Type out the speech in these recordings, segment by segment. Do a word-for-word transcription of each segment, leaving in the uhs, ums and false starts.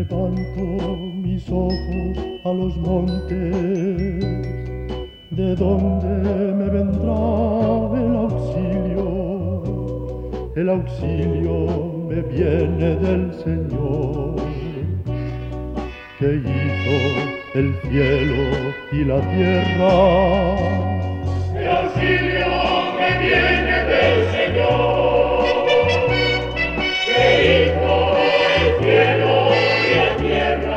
Levanto mis ojos a los montes, ¿de dónde me vendrá el auxilio? El auxilio me viene del Señor, que hizo el cielo y la tierra. El auxilio me viene del Señor, que hizo el cielo y la tierra.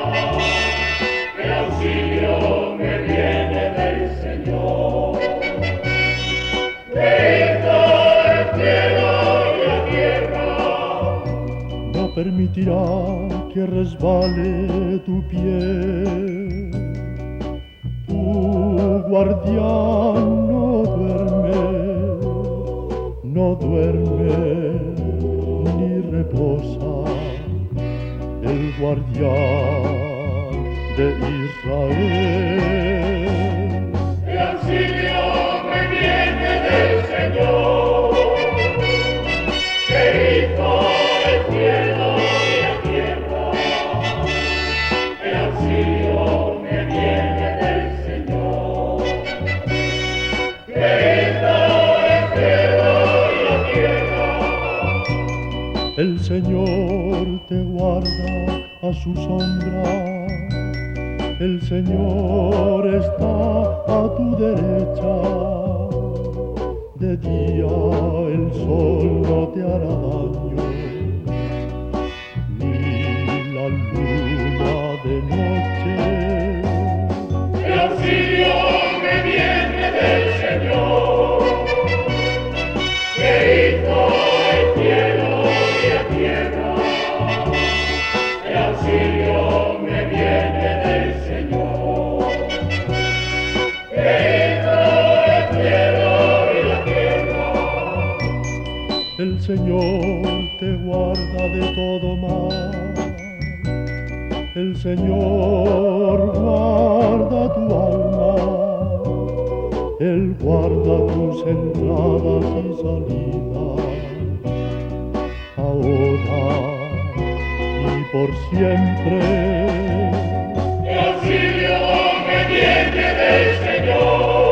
El auxilio me viene del Señor, que hizo el cielo y la tierra. No permitirá que resbale tu pie, tu guardián no duerme, no duerme ni reposa, el guardián de Israel. El auxilio me viene del Señor, que hizo el cielo y la tierra. El auxilio me viene del Señor, que hizo el cielo y la tierra. El Señor te guarda a su sombra, el Señor está a tu derecha. De día el sol no te hará daño, ni la luna de noche. El auxilio me viene del Señor, que hizo el cielo y la tierra. El auxilio me viene del Señor, que hizo el cielo y la tierra. El Señor te guarda de todo mal, el Señor guarda tu alma, Él guarda tus entradas y salidas, ahora y por siempre. El auxilio me viene del Señor.